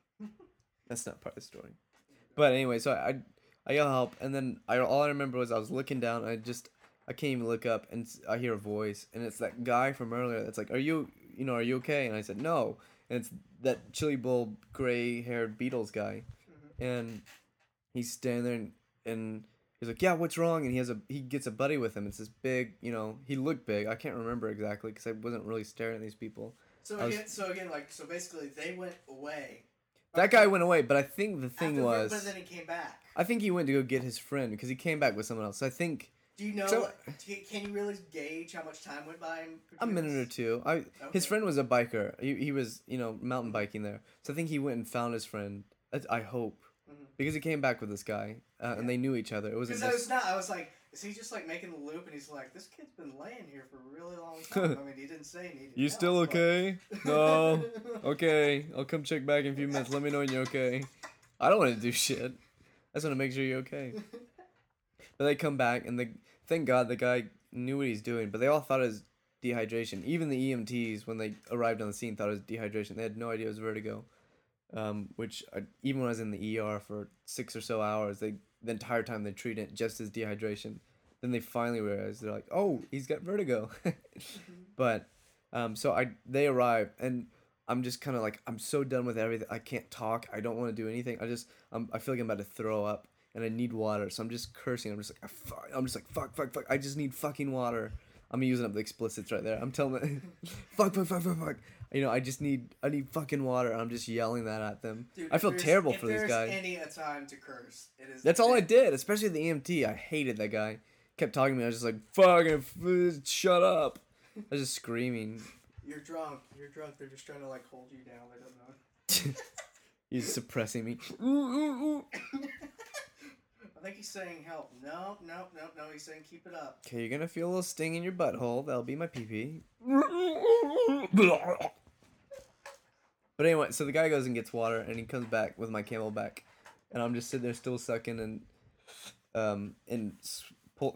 That's not part of the story. But anyway, so I I yell help, and then I all I remember was I was looking down, and I just I can't even look up, and I hear a voice, and it's that guy from earlier that's like, are you, you know, are you okay? And I said, no. And it's that chili bowl, gray-haired Beatles guy. Mm-hmm. And he's standing there, and, and he's like, yeah, what's wrong? And he has a he gets a buddy with him. It's this big, you know, he looked big. I can't remember exactly, because I wasn't really staring at these people. So was, again, so again, like, so basically they went away. That guy went away, but I think the thing After, was... But then he came back. I think he went to go get his friend, because he came back with someone else. So I think... Do you know, so, can you really gauge how much time went by? A minute or two. I okay. His friend was a biker. He, he was, you know, mountain biking there. So I think he went and found his friend. I, I hope. Mm-hmm. Because he came back with this guy, uh, yeah. and they knew each other. It wasn't Because just... I was not, I was like, is he just like making the loop, and he's like, this kid's been laying here for a really long time. I mean, he didn't say he needed You help, still but... okay? No. Okay. I'll come check back in a few minutes. Let me know when you're okay. I don't want to do shit. I just want to make sure you're okay. But they come back, and the thank God the guy knew what he's doing, but they all thought it was dehydration. Even the E M Ts, when they arrived on the scene, thought it was dehydration. They had no idea it was vertigo. Um, which, I, even when I was in the E R for six or so hours, they the entire time they treated it just as dehydration. Then they finally realized, they're like, oh, he's got vertigo. Mm-hmm. But, um, so I they arrive, and I'm just kind of like, I'm so done with everything. I can't talk. I don't want to do anything. I just, I'm, I feel like I'm about to throw up, and I need water. So I'm just cursing. I'm just like, I'm just like, fuck, fuck, fuck. I just need fucking water. I'm using up the explicits right there. I'm telling them, fuck, fuck, fuck, fuck, fuck. You know, I just need, I need fucking water. And I'm just yelling that at them. Dude, I feel terrible for these guys. If there's any a time to curse, it is. That's all I did, especially the E M T. I hated that guy. Kept talking to me. I was just like, fucking, f- shut up. I was just screaming. You're drunk. You're drunk. They're just trying to, like, hold you down. They don't know. He's suppressing me. Ooh, ooh, ooh. I think he's saying help. No, no, no, no. He's saying keep it up. Okay, you're gonna feel a little sting in your butthole. That'll be my pee-pee. But anyway, so the guy goes and gets water, and he comes back with my Camelback, and I'm just sitting there still sucking and um and pull.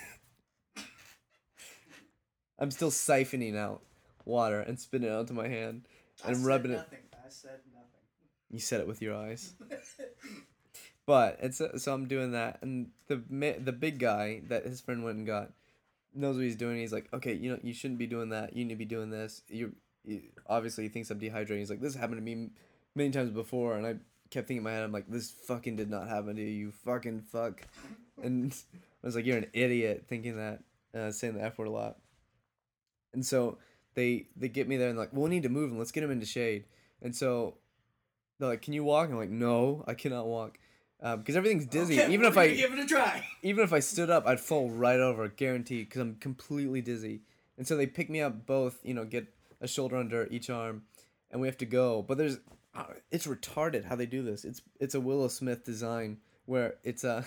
I'm still siphoning out water and spitting it onto my hand and I rubbing said it. nothing. I said nothing. You said it with your eyes. But it's so I'm doing that, and the the big guy that his friend went and got knows what he's doing. He's like, okay, you know, you shouldn't be doing that. You need to be doing this. You, you obviously he thinks I'm dehydrated. He's like, this happened to me many times before, and I kept thinking in my head, I'm like, this fucking did not happen to you. You fucking fuck. And I was like, you're an idiot, thinking that, uh, saying the F word a lot. And so they they get me there and like, well, we need to move him. Let's get him into shade. And so they're like, can you walk? And I'm like, no, I cannot walk. Um, because everything's dizzy. Okay, even if we're I gonna give it a try. Even if I stood up, I'd fall right over, guaranteed, because I'm completely dizzy. And so they pick me up both, you know, get a shoulder under each arm, and we have to go. But there's, uh, it's retarded how they do this. It's it's a Willow Smith design where it's a.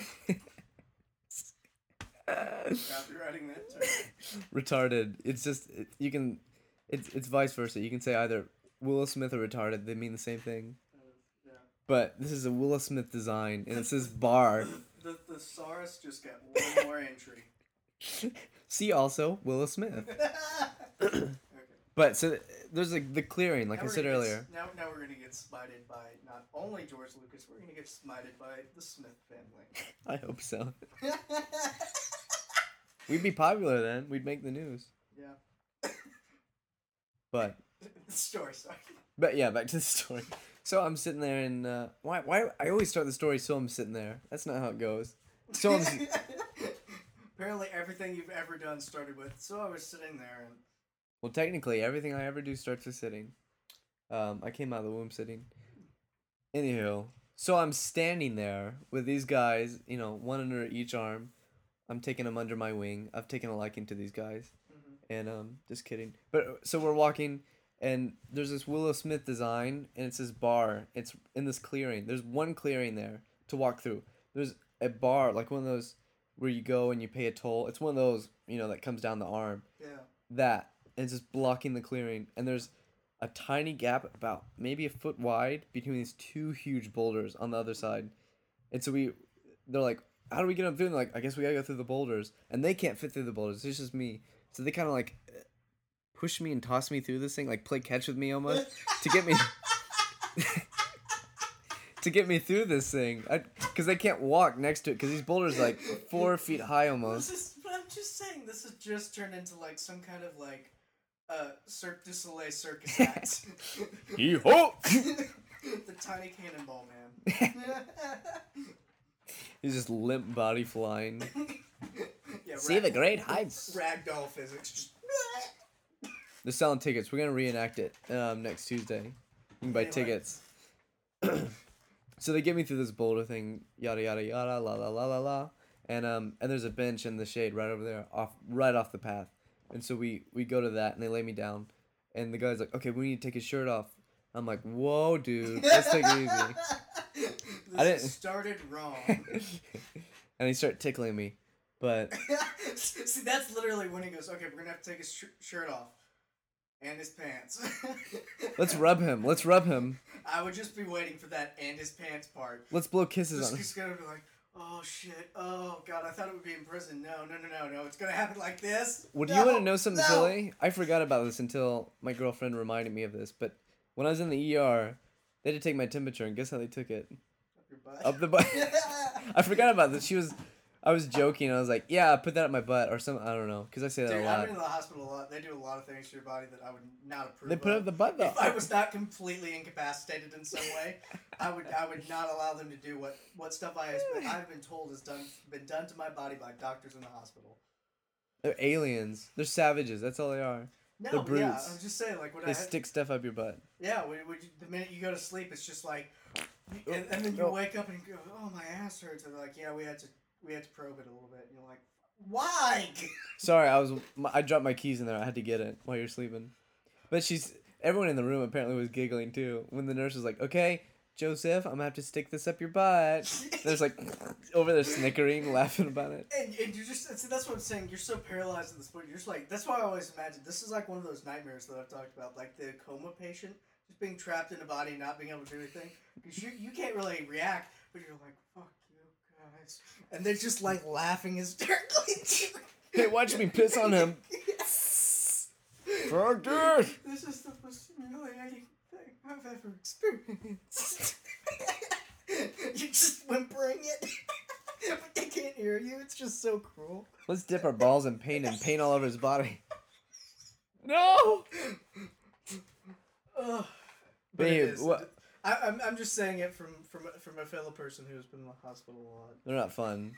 Copywriting that term. Retarded. It's just it, you can, it's it's vice versa. You can say either Willow Smith or retarded. They mean the same thing. But this is a Willow Smith design, and it says bar. The the thesaurus just got one more entry. See also Willow Smith. Okay. But so there's like the clearing, like now I said get, earlier. Now now we're gonna get smited by not only George Lucas, we're gonna get smited by the Smith family. I hope so. We'd be popular then. We'd make the news. Yeah. But the story, sorry. But yeah, back to the story. So I'm sitting there and uh, why why I always start the story so I'm sitting there. That's not how it goes. So I'm Apparently, everything you've ever done started with. So I was sitting there and. well, technically everything I ever do starts with sitting. Um, I came out of the womb sitting. Anywho, so I'm standing there with these guys, you know, one under each arm. I'm taking them under my wing. I've taken a liking to these guys, Mm-hmm. and um, just kidding. But so we're walking, and there's this Willow Smith design, and it's this bar. It's in this clearing. There's one clearing there to walk through. There's a bar, like one of those where you go and you pay a toll. It's one of those, you know, that comes down the arm. Yeah. That and it's just blocking the clearing, and there's a tiny gap about maybe a foot wide between these two huge boulders on the other side. And so we, they're like, how do we get up through? And they're like, I guess we gotta go through the boulders. And they can't fit through the boulders. It's just me. So they kind of like push me and toss me through this thing, like play catch with me almost to get me to get me through this thing. Because they can't walk next to it because these boulders are like four feet high almost. This is, but I'm just saying, this has just turned into like some kind of like uh, Cirque du Soleil circus act. Hee-ho! The tiny cannonball man. He's just limp body flying. Yeah, See the great heights. Ragdoll physics. Just They're selling tickets. We're gonna reenact it um, next Tuesday. You can buy Anyway. tickets. So they get me through this boulder thing, yada yada yada, la la la la la, and um and there's a bench in the shade right over there, off right off the path, and so we we go to that and they lay me down, and the guy's like, okay, we need to take his shirt off. I'm like, whoa, dude, let's take it easy. This I didn't- started wrong. And he started tickling me, but See, that's literally when he goes, okay, we're gonna have to take his sh- shirt off. And his pants. let's rub him. Let's rub him. I would just be waiting for that and his pants part. Let's blow kisses Just, on him. just gonna be like, oh shit, oh god, I thought it would be in prison. No, no, no, no, no, it's gonna happen like this. Well, do No, you want to know something no. silly? I forgot about this until my girlfriend reminded me of this. But when I was in the E R, they had to take my temperature, and guess how they took it? Up your butt. Up the butt. I forgot about this. She was, I was joking. I was like, "Yeah, put that up my butt," or something. I don't know, because I say that Dude, a I've lot. been in the hospital a lot. They do a lot of things to your body that I would not approve They put of. up the butt though. If I was not completely incapacitated in some way, I would I would not allow them to do what, what stuff I has been, I've been told has done been done to my body by doctors in the hospital. They're aliens. They're savages. That's all they are. No, The but yeah, brutes. I'm just saying, like, when They I had, stick stuff up your butt. yeah, when, when you, the minute you go to sleep, it's just like, and, and then you Oh. wake up and you go, oh, my ass hurts, and they're like, yeah, we had to we had to probe it a little bit, and you're like, why? Sorry, I was. my- I dropped my keys in there. I had to get it while you're sleeping. But she's. Everyone in the room apparently was giggling too when the nurse was like, "Okay, Joseph, I'm gonna have to stick this up your butt." There's like over there snickering, laughing about it. And, and you're just, see, that's what I'm saying. You're so paralyzed at this point. You're just like, that's why I always imagine this is like one of those nightmares that I've talked about, like the coma patient, just being trapped in a body, not being able to do anything. Because you, you can't really react, but you're like, fuck you guys. And they're just like laughing hysterically. Hey, watch me piss on him. Fuck this. This is the most humiliating thing I've ever experienced. You're just whimpering it. But they can't hear you. It's just so cruel. Let's dip our balls in paint and paint all over his body. No. Ugh. But Babe, it is. what- I, I'm, I'm just saying it from, from, from a fellow person who's been in the hospital a lot. They're not fun.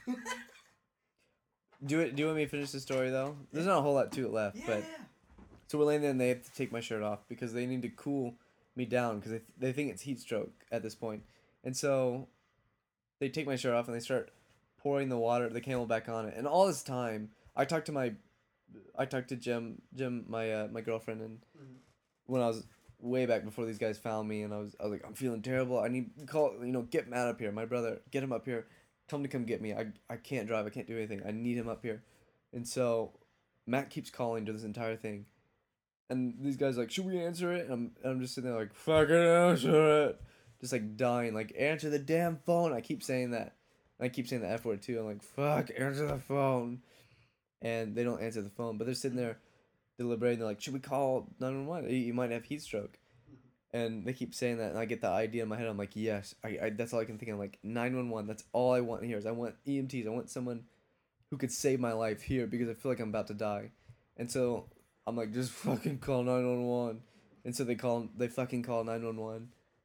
Do it. Do you want me to finish the story though? There's not a whole lot to it left, Yeah, but. yeah. So we're laying there and they have to take my shirt off because they need to cool me down because they, th- they think it's heat stroke at this point. And so they take my shirt off and they start pouring the water, the camel back on it. And all this time, I talked to my, I talked to Jim, Jim, my uh, my girlfriend, and Mhm. when I was way back before these guys found me, and I was I was like, I'm feeling terrible. I need call you know get Matt up here, my brother, get him up here, tell him to come get me. I I can't drive, I can't do anything. I need him up here. And so Matt keeps calling to this entire thing. And these guys are like, should we answer it? And I'm, and I'm just sitting there like, fucking answer it. Just like dying, like, answer the damn phone. I keep saying that. And I keep saying the F word too. I'm like, fuck, answer the phone. And they don't answer the phone. But they're sitting there deliberating. They're like, should we call nine one one? You you might have heat stroke. And they keep saying that. And I get the idea in my head. I'm like, yes. I, I That's all I can think of. I'm like, nine one one. That's all I want here is I want E M Ts. I want someone who could save my life here because I feel like I'm about to die. And so I'm like, just fucking call nine one one. And so they call, they fucking call nine one one.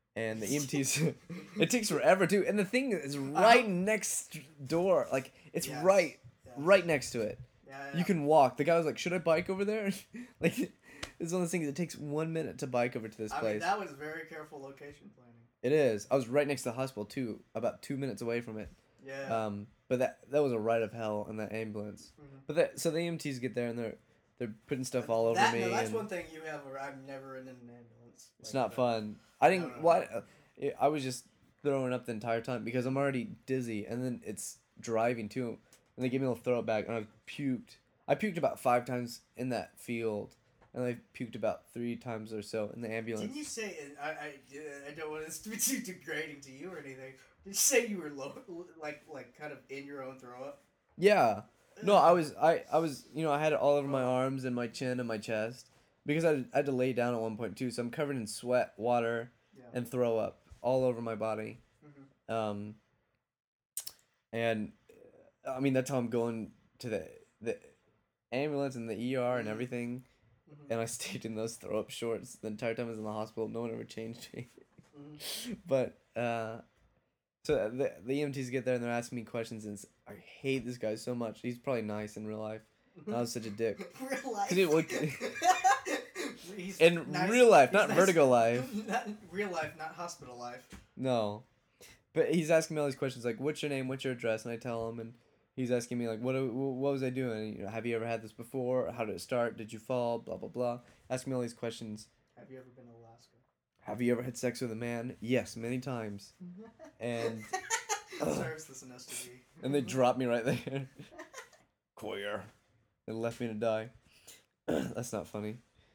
and the E M Ts. It takes forever too, and the thing is right Uh-huh. next door. Like it's Yes. right, Yes. right next to it. Yeah, yeah. You can walk. The guy was like, "Should I bike over there?" Like, it's one of those things. It takes one minute to bike over to this I place. mean, that was very careful location planning. It is. I was right next to the hospital too, about two minutes away from it. Yeah. Um, but that that was a ride of hell in that ambulance. Mhm. But that so the E M Ts get there and they're they're putting stuff all over that, me. No, that's and one thing you have where I've never ridden in an ambulance. it's like not that. fun. I didn't. No, no, What? uh, I was just throwing up the entire time because I'm already dizzy, and then it's driving too. And they gave me a little throw up bag, and I puked. I puked about five times in that field, and I puked about three times or so in the ambulance. Didn't you say? And I, I, I don't want this to be too degrading to you or anything. Did you say you were low, like, like, kind of in your own throw up? Yeah. No, I was. I, I was. You know, I had it all over my arms and my chin and my chest because I, I had to lay down at one point too. So I'm covered in sweat, water, Yeah. and throw up all over my body. Mhm. Um. And, uh, I mean, that's how I'm going to the the ambulance and the E R and Mhm. everything. Mhm. And I stayed in those throw up shorts the entire time I was in the hospital. No one ever changed me. Mhm. But uh, so the the E M Ts get there and they're asking me questions, and it's, I hate this guy so much. He's probably nice in real life. And I was such a dick. Real life. 'Cause it would- He's In nice- real life, he's not nice- Vertigo life. Not in real life, not hospital life. No, but he's asking me all these questions like, "What's your name? What's your address?" And I tell him, and he's asking me like, "What what was I doing? You know, have you ever had this before? How did it start? Did you fall? Blah blah blah." Asking me all these questions. Have you ever been to Alaska? Have you ever had sex with a man? Yes, many times. And Serves this an S T D. and they dropped me right there. Queer. They left me to die. That's not funny.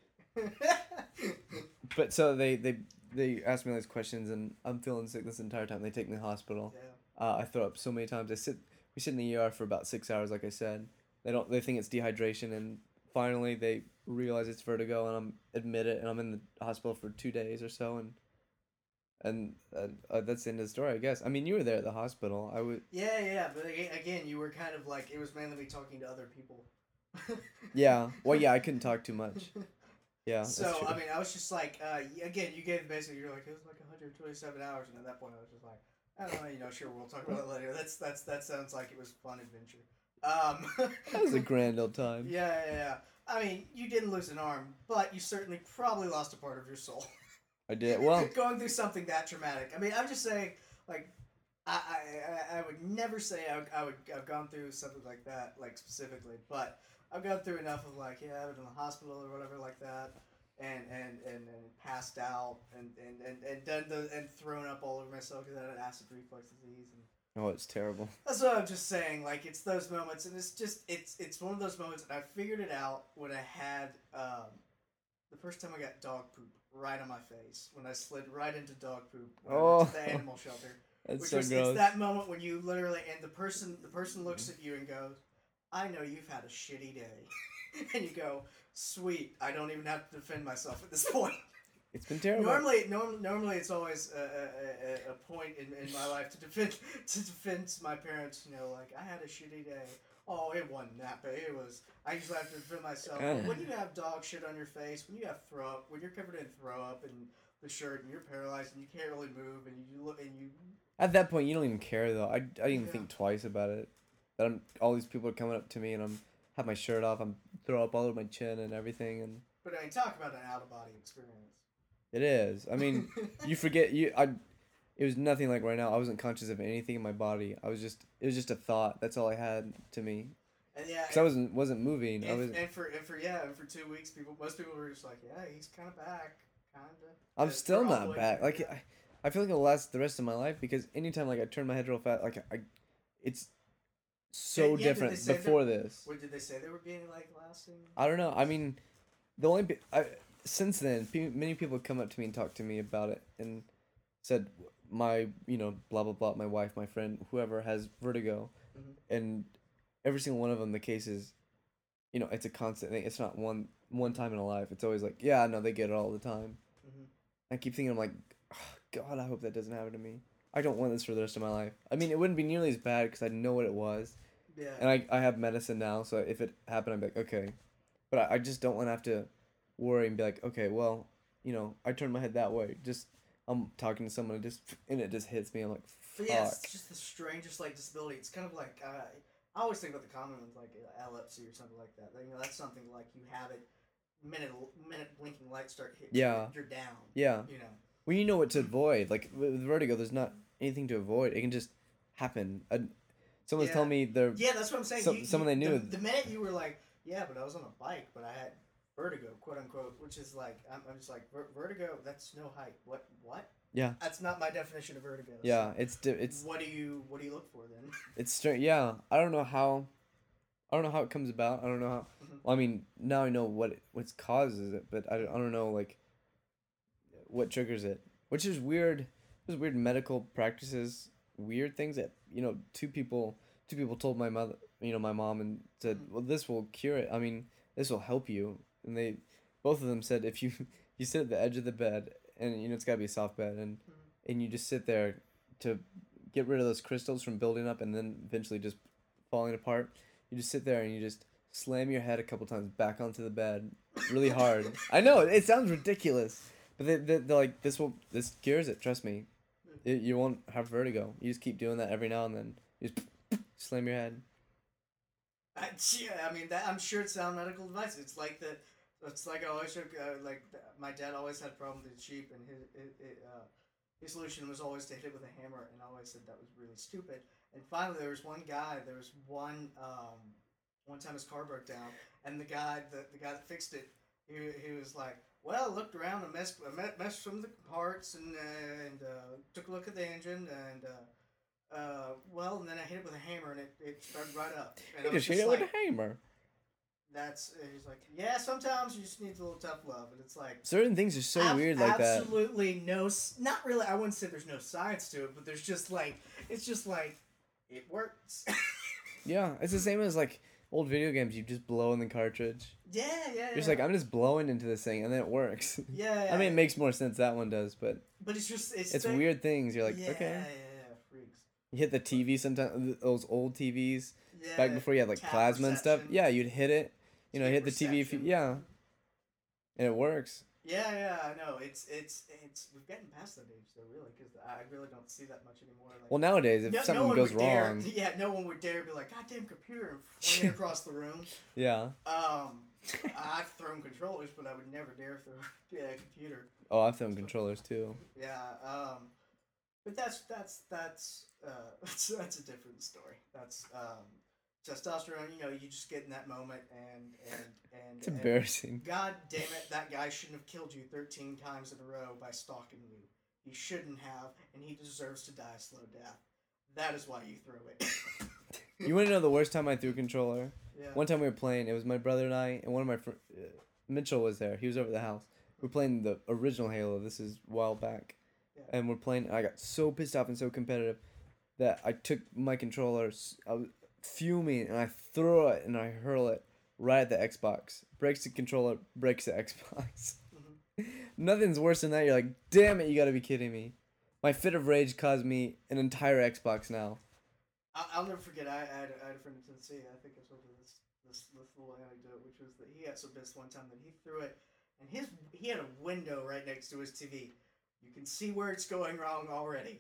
But so they they they ask me all these questions, and I'm feeling sick this entire time. They take me to the hospital. Yeah. Uh, I throw up so many times. I sit we sit in the E R for about six hours, like I said. They don't they think it's dehydration, and finally they realize it's vertigo, and I'm admit it, and I'm in the hospital for two days or so, and and uh, uh, that's the end of the story, I guess. I mean, you were there at the hospital. I would. Yeah, yeah, but aga- again, you were kind of like it was mainly me talking to other people. Yeah. Well, yeah, I couldn't talk too much. Yeah. that's So true. I mean, I was just like, uh, y- again, you gave basically you're like it was like one hundred twenty-seven hours, and at that point, I was just like, I don't know, you know, sure, we'll talk about it later. That's that's that sounds like it was a fun adventure. Um, That was a grand old time. Yeah, yeah, yeah. I mean, you didn't lose an arm, but you certainly probably lost a part of your soul. I did. Well, Going through something that traumatic. I mean, I'm just saying, like, I, I, I- I would never say I, would- I would I've gone through something like that, like specifically, but I've gone through enough of like, yeah, I've been in the hospital or whatever like that, and and and, and passed out and and, and, and done the and thrown up all over myself because I had acid reflux disease and. oh, it's terrible. That's what I'm just saying. Like it's those moments, and it's just it's it's one of those moments. And I figured it out when I had um, the first time I got dog poop right on my face when I slid right into dog poop when I went to the Oh. animal shelter. That's Which so was gross. it's that moment when you literally and the person the person looks at you and goes, "I know you've had a shitty day," and you go, "Sweet, I don't even have to defend myself at this point." It's been terrible. Normally, norm, normally it's always a, a, a, a point in, in my life to defend to defend my parents. You know, like I had a shitty day. Oh, it wasn't that bad. It was. I usually have to defend myself. But when you have dog shit on your face, when you have throw up, when you're covered in throw up and the shirt, and you're paralyzed and you can't really move, and you look and you. At that point, you don't even care though. I, I didn't even Yeah. think twice about it. That I'm all these people are coming up to me and I'm have my shirt off. I'm throw up all over my chin and everything, and But I mean, talk about an out of body experience. it is. I mean, you forget you. I. It was nothing like right now. I wasn't conscious of anything in my body. I was just. It was just a thought. That's all I had to me. And yeah, Cause I wasn't wasn't moving. and, I was. and for and for yeah, and for two weeks, people most people were just like, yeah, he's kind of back, kind of. I'm But still for all the not way back. through, Like yeah. I, I feel like it'll last the rest of my life because anytime like I turn my head real fast, like I, it's so Yeah, yeah, did they different say that- before this. What did they say they were being like lasting? I don't know. I mean, the only pe- I, since then, pe- many people have come up to me and talked to me about it and said my you know blah blah blah my wife my friend whoever has vertigo, Mhm. and every single one of them the cases, you know it's a constant thing. It's not one one time in a life. It's always like yeah no they get it all the time. Mhm. I keep thinking I'm like "Oh, God I hope that doesn't happen to me. I don't want this for the rest of my life. I mean it wouldn't be nearly as bad because I know what it was. Yeah. And I, I have medicine now, so if it happened, I'd be like, okay. But I, I just don't want to have to worry and be like, okay, well, you know, I turned my head that way. Just I'm talking to someone and just and it just hits me. I'm like, fuck. But yeah, it's just the strangest like disability. It's kind of like uh, I always think about the common ones like uh, epilepsy or something like that. You know, that's something like you have it minute minute blinking lights start hitting. Yeah. You're down. Yeah. You know. Well, you know what to avoid. Like with vertigo, there's not anything to avoid. It can just happen. Uh, someone's Yeah. telling me they're Yeah, that's what I'm saying. Some- you, someone you, they knew. The, the minute you were like, yeah, but I was on a bike, but I had vertigo, quote unquote, which is like, I'm, I'm just like, ver- vertigo. That's no height. What? What? Yeah. That's not my definition of vertigo. Yeah, so it's di- it's What do you What do you look for then? it's strange. Yeah, I don't know how. I don't know how it comes about. I don't know how. Mhm. Well, I mean, now I know what it, what causes it, but I, don't- I don't know like what triggers it. Which is weird. There's weird medical practices, weird things that you know. Two people, two people told my mother, you know, my mom, and said, Mhm. "Well, this will cure it. I mean, this will help you." And they, both of them said, if you you sit at the edge of the bed, and you know it's gotta be a soft bed, and Mhm. and you just sit there to get rid of those crystals from building up and then eventually just falling apart. You just sit there and you just slam your head a couple times back onto the bed really hard. I know it sounds ridiculous, but they, they they're like this will this cures it. Trust me, it, you won't have vertigo. You just keep doing that every now and then. You just slam your head. I, yeah, I mean that. I'm sure it's sound medical device. It's like the. It's like I always took, uh, like my dad always had a problem with the Jeep, and his it, it, uh, his solution was always to hit it with a hammer, and I always said that was really stupid. And finally, there was one guy. There was one um, one time his car broke down, and the guy the, the guy that fixed it, he, he was like, well, I looked around and messed messed with some of the parts, and uh, and uh, took a look at the engine, and. Uh, Uh, well, and then I hit it with a hammer, and it, it started right up. And You I was just hit just it like, with a hammer. that's. And he's like, yeah, sometimes you just need a little tough love, and it's like Certain things are so ab- weird like that. Absolutely no, s- not really. I wouldn't say there's no science to it, but there's just like it's just like it works. Yeah, it's the same as like old video games. You just blow in the cartridge. yeah, yeah, yeah. You're just like, I'm just blowing into this thing, and then it works. yeah, yeah. I mean, it makes more sense that one does, but but it's just it's it's the- weird things. You're like, yeah, okay. yeah, yeah, freaks. You hit the T V sometimes. Those old T Vs Yeah, back before you had like tap plasma and stuff. reception. Yeah, you'd hit it. You know, hit the T V. If you, Reception. yeah, and it works. Yeah, yeah, I know. It's it's it's we're getting past that age though, really, because I really don't see that much anymore. Like, Well, nowadays, if no, no something one goes would dare, wrong, yeah, no one would dare be like, "Goddamn computer!" and fling it across the room. yeah. Um, I've thrown controllers, but I would never dare throw yeah, a computer. Oh, I've thrown controllers too. Yeah. Um, but that's that's that's uh that's, that's a different story. That's um testosterone. You know, you just get in that moment, and and and. It's and embarrassing. God damn it! That guy shouldn't have killed you thirteen times in a row by stalking you. He shouldn't have, and he deserves to die a slow death. That is why you threw it. You want to know the worst time I threw a controller? Yeah. One time we were playing. It was my brother and I, and one of my fr- uh, Mitchell was there. He was over at the house. We were playing the original Halo. This is a while back, Yeah. and we're playing. I got so pissed off and so competitive that I took my controller. s- I was fuming, and I throw it and I hurl it right at the Xbox. Breaks the controller. Breaks the Xbox. Mhm. Nothing's worse than that. You're like, damn it! You got to be kidding me. My fit of rage caused me an entire Xbox now. I'll, I'll never forget. I, I, had, a- I had a friend in Tennessee. I think I told you this, this this little anecdote, which was that he got so pissed one time that he threw it, and his he had a window right next to his T V. You can see where it's going wrong already.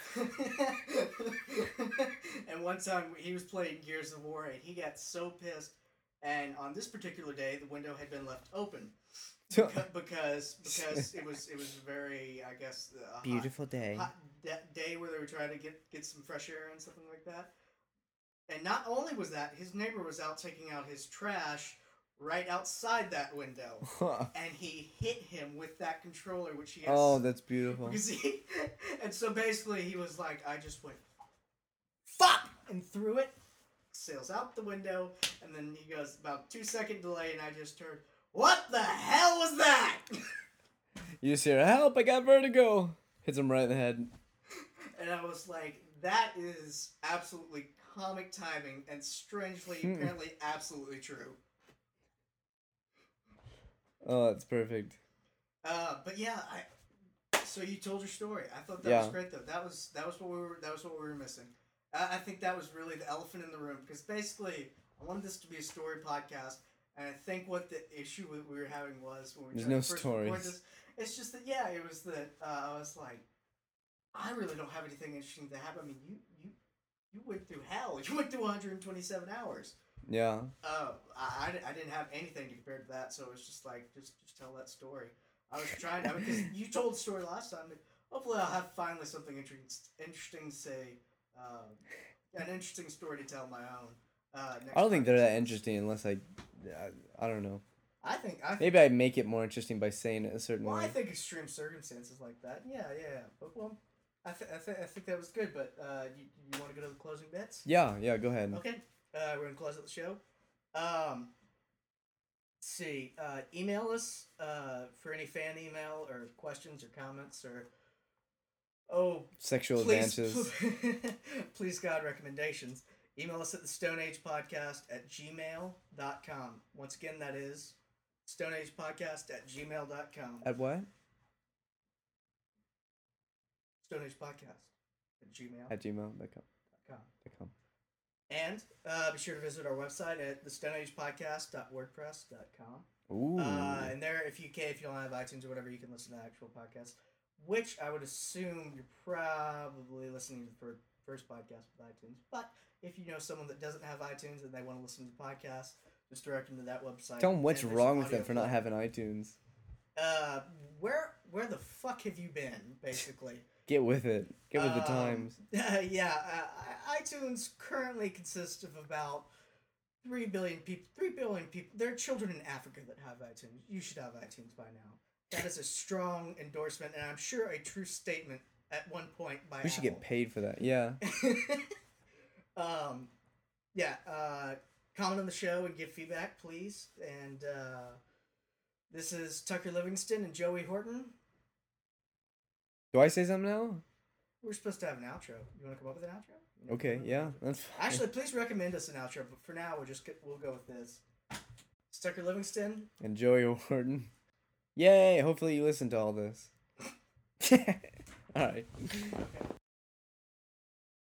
And one time he was playing Gears of War, and he got so pissed. And on this particular day, the window had been left open beca- because because it was it was very, I guess, uh, hot- Beautiful day. hot da- day where they were trying to get get some fresh air and something like that. And not only was that, his neighbor was out taking out his trash right outside that window, and he hit him with that controller, which he has. Oh, that's beautiful. Because he, and so basically he was like, I just went, fuck, and threw it, sails out the window, and then he goes, about two second delay, and I just heard, what the hell was that? You just hear, help, I got vertigo. Hits him right in the head. And I was like, that is absolutely comic timing, and strangely, Hmm. apparently absolutely true. Oh, that's perfect. Uh, but yeah, I. So you told your story. I thought that Yeah. was great, though. That was that was what we were that was what we were missing. I, I think that was really the elephant in the room, because basically I wanted this to be a story podcast, And I think what the issue we we were having was when we were There's trying no to first record stories. this, it's just that yeah, it was that uh, I was like, I really don't have anything interesting to happen. I mean, you you you went through hell. You went through one hundred twenty-seven hours. Yeah. Uh, I, I, I didn't have anything to compare to that, so it was just like just just tell that story. I was trying to because you told the story last time. And hopefully, I'll have finally something interesting interesting to say. Um, an interesting story to tell my own. Uh, next I don't think they're that podcast. interesting unless I, I, I don't know. I think I think, Maybe I make it more interesting by saying it a certain well, way. I think extreme circumstances like that. Yeah, yeah. yeah. But well, I th- I, th- I think that was good. But uh, you you want to go to the closing bits? Yeah, yeah. Go ahead. Okay. Uh, we're gonna close out the show. Um. Let's see. Uh, email us uh, for any fan email or questions or comments or oh Sexual please advances. please God recommendations. Email us at the Stone Age Podcast at gmail dot com. Once again, that is Stone Age Podcast at gmail dot com. At what? Stone Age Podcast at gmail At gmail dot dot com. com. And uh, be sure to visit our website at the stone age podcast dot wordpress dot com. Ooh. Uh, and there, if you can, if you don't have iTunes or whatever, you can listen to actual podcasts, which I would assume you're probably listening to the fir- first podcast with iTunes. But if you know someone that doesn't have iTunes and they want to listen to the podcast, just direct them to that website. Tell them what's and there's wrong an with them audio for not player. having iTunes. Uh, where where the fuck have you been, basically? Get with it. Get with the Um, times. yeah, uh, iTunes currently consists of about three billion people. Three billion people. There are children in Africa that have iTunes. You should have iTunes by now. That is a strong endorsement, and I'm sure a true statement at one point by We should get Apple. paid for that. Yeah. um, yeah. Uh, comment on the show and give feedback, please. And uh, this is Tucker Livingston and Joey Horton. Do I say something now? We're supposed to have an outro. You want to come up with an outro? You know, Okay. come up Yeah. with- That's fine. Actually, please recommend us an outro. But for now, we'll just get, we'll go with this. It's Tucker Livingston. And Joey Horton. Yay! Hopefully you listen to all this. All right. Okay.